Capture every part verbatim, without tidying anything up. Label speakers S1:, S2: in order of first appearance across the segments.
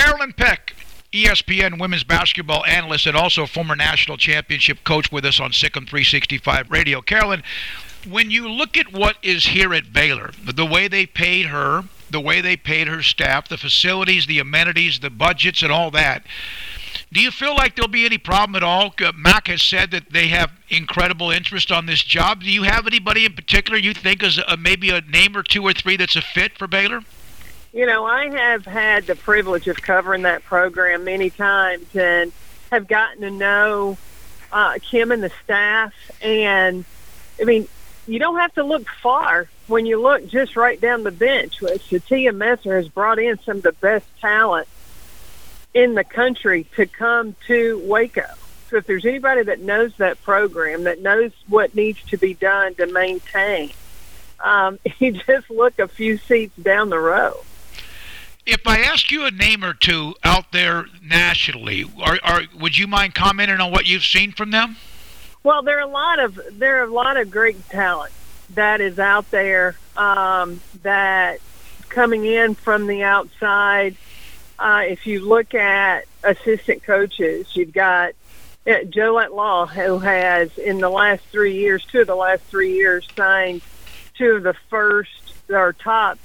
S1: Carolyn Peck, E S P N women's basketball analyst and also former national championship coach with us on S I C M three sixty-five Radio. Carolyn, when you look at what is here at Baylor, the way they paid her, the way they paid her staff, the facilities, the amenities, the budgets, and all that, do you feel like there'll be any problem at all? Uh, Mac has said that they have incredible interest on this job. Do you have anybody in particular you think is a, maybe a name or two or three that's a fit for Baylor?
S2: You know, I have had the privilege of covering that program many times and have gotten to know uh, Kim and the staff. And, I mean, you don't have to look far when you look just right down the bench. Shatia Messer has brought in some of the best talent in the country to come to Waco. So if there's anybody that knows that program, that knows what needs to be done to maintain, um, you just look a few seats down the road.
S1: If I ask you a name or two out there nationally, are, are, would you mind commenting on what you've seen from them?
S2: Well, there are a lot of there are a lot of great talent that is out there um, that coming in from the outside. Uh, if you look at assistant coaches, you've got uh, Jolette Law, who has in the last three years, two of the last three years, signed two of the first or top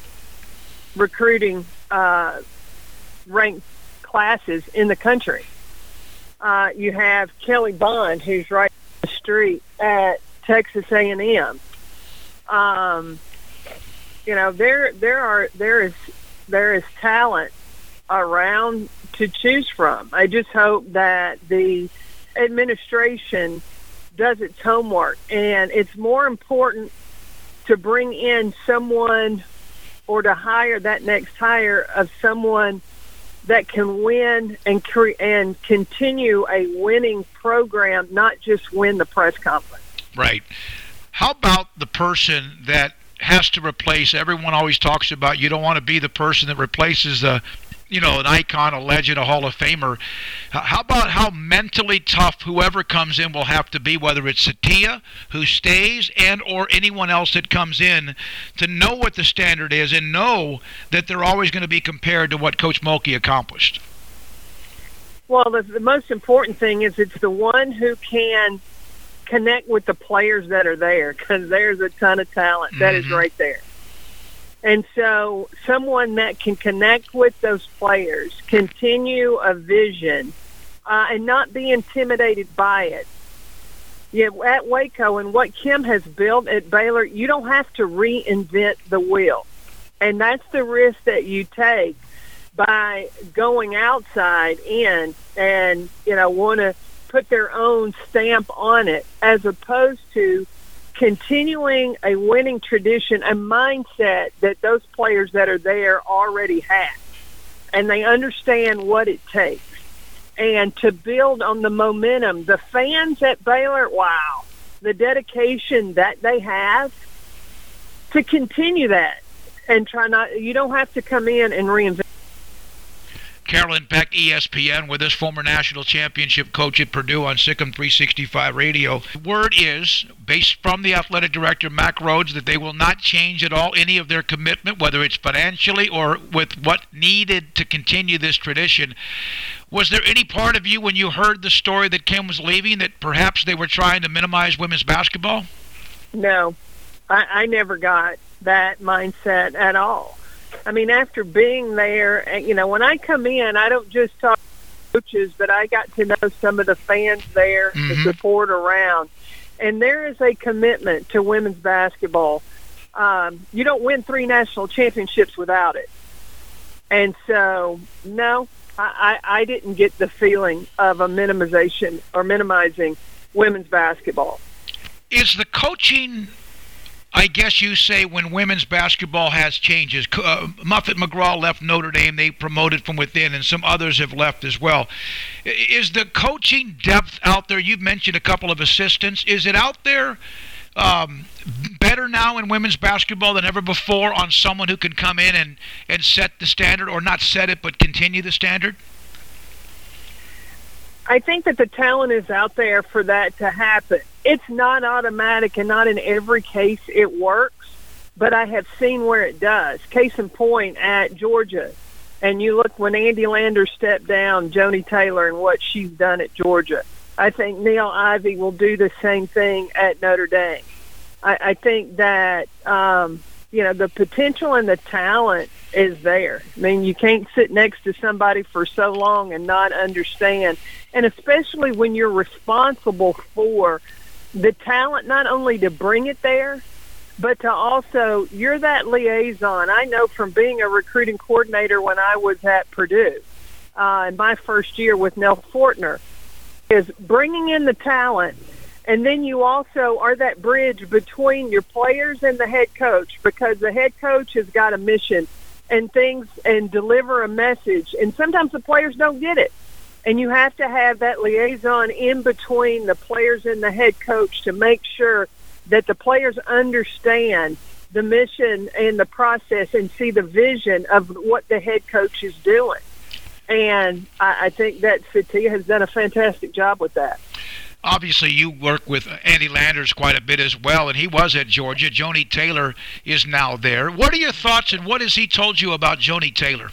S2: recruiting uh, ranked classes in the country. Uh, you have Kelly Bond, who's right on the street at Texas A and M. Um, you know, there there are there is there is talent around to choose from. I just hope that the administration does its homework, and it's more important to bring in someone or to hire that next hire of someone that can win and cre- and continue a winning program, not just win the press conference.
S1: Right. How about the person that has to replace, everyone always talks about you don't want to be the person that replaces a you know, an icon, a legend, a Hall of Famer. How about how mentally tough whoever comes in will have to be, whether it's Shatia, who stays, and or anyone else that comes in, to know what the standard is and know that they're always going to be compared to what Coach Mulkey accomplished?
S2: Well, the, the most important thing is it's the one who can connect with the players that are there, because there's a ton of talent that mm-hmm. is right there. And so someone that can connect with those players, continue a vision, uh, and not be intimidated by it. Yeah, at Waco and what Kim has built at Baylor, you don't have to reinvent the wheel. And that's the risk that you take by going outside in and, you know, want to put their own stamp on it, as opposed to continuing a winning tradition, a mindset that those players that are there already have. And they understand what it takes. And to build on the momentum, the fans at Baylor, wow, the dedication that they have to continue that and try not, you don't have to come in and reinvent.
S1: Carolyn Peck, E S P N, with us, former national championship coach at Purdue on S I C M three sixty-five Radio. Word is, based from the athletic director, Mack Rhoades, that they will not change at all any of their commitment, whether it's financially or with what needed to continue this tradition. Was there any part of you when you heard the story that Kim was leaving that perhaps they were trying to minimize women's basketball?
S2: No, I, I never got that mindset at all. I mean, after being there, you know, when I come in, I don't just talk to coaches, but I got to know some of the fans there, mm-hmm. the support around. And there is a commitment to women's basketball. Um, you don't win three national championships without it. And so, no, I, I, I didn't get the feeling of a minimization or minimizing women's basketball.
S1: Is the coaching, I guess you say, when women's basketball has changes? Uh, Muffet McGraw left Notre Dame. They promoted from within, and some others have left as well. Is the coaching depth out there? You've mentioned a couple of assistants. Is it out there um, better now in women's basketball than ever before on someone who can come in and, and set the standard, or not set it, but continue the standard?
S2: I think that the talent is out there for that to happen. It's not automatic, and not in every case it works, but I have seen where it does. Case in point, at Georgia, And you look when Andy Lander stepped down, Joni Taylor, and what she's done at Georgia. I think Neil Ivey will do the same thing at Notre Dame. I, I think that, um, you know, the potential and the talent is there. I mean, you can't sit next to somebody for so long and not understand. And especially when you're responsible for the talent, not only to bring it there, but to also, you're that liaison. I know from being a recruiting coordinator when I was at Purdue, uh, in my first year with Nell Fortner, is bringing in the talent, and then you also are that bridge between your players and the head coach, because the head coach has got a mission and things and deliver a message, and sometimes the players don't get it. And you have to have that liaison in between the players and the head coach to make sure that the players understand the mission and the process and see the vision of what the head coach is doing. And I, I think that Fatia has done a fantastic job with that.
S1: Obviously, you work with Andy Landers quite a bit as well, and he was at Georgia. Joni Taylor is now there. What are your thoughts, and what has he told you about Joni Taylor?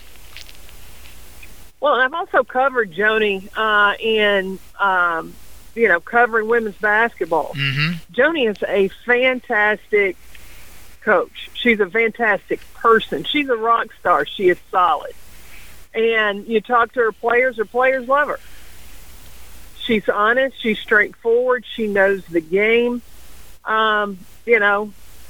S2: Well, I've also covered Joni uh, in um, you know, covering women's basketball.
S1: Mm-hmm.
S2: Joni is a fantastic coach. She's a fantastic person. She's a rock star. She is solid. And you talk to her players, her players love her. She's honest. She's straightforward. She knows the game. Um, you know,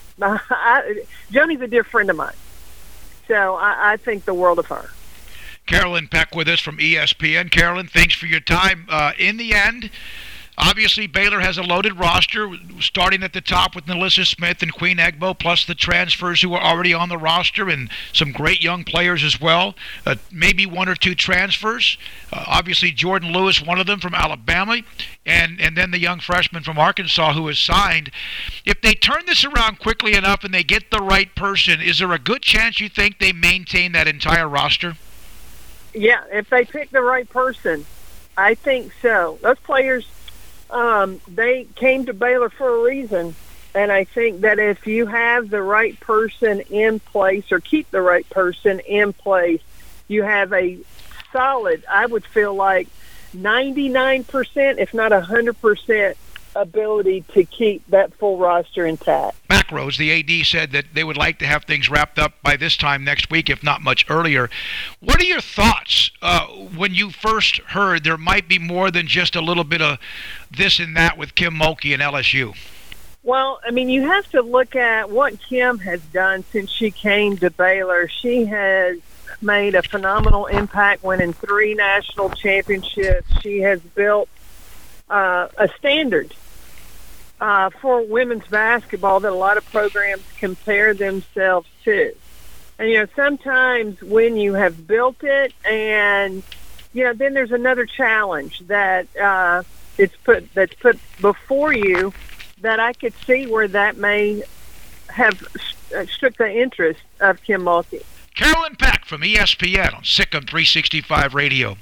S2: I, Joni's a dear friend of mine. So I, I think the world of her.
S1: Carolyn Peck with us from E S P N. Carolyn, thanks for your time. Uh, in the end, obviously Baylor has a loaded roster, starting at the top with Nalissa Smith and Queen Egbo, plus the transfers who are already on the roster and some great young players as well. Uh, maybe one or two transfers. Uh, obviously Jordan Lewis, one of them from Alabama, and, and then the young freshman from Arkansas who is signed. If they turn this around quickly enough and they get the right person, is there a good chance you think they maintain that entire roster?
S2: Yeah, if they pick the right person, I think so. Those players, um, they came to Baylor for a reason, and I think that if you have the right person in place or keep the right person in place, you have a solid, I would feel like ninety-nine percent, if not one hundred percent, ability to keep that full roster intact.
S1: Macros, the A D, said that they would like to have things wrapped up by this time next week, if not much earlier. What are your thoughts uh, when you first heard there might be more than just a little bit of this and that with Kim Mulkey and L S U?
S2: Well, I mean, you have to look at what Kim has done since she came to Baylor. She has made a phenomenal impact, winning three national championships. She has built uh, a standard Uh, for women's basketball that a lot of programs compare themselves to. And, you know, sometimes when you have built it and, you know, then there's another challenge that uh, it's put that's put before you that I could see where that may have struck the interest of Kim Mulkey.
S1: Carolyn Peck from E S P N on Sikkim three sixty-five Radio.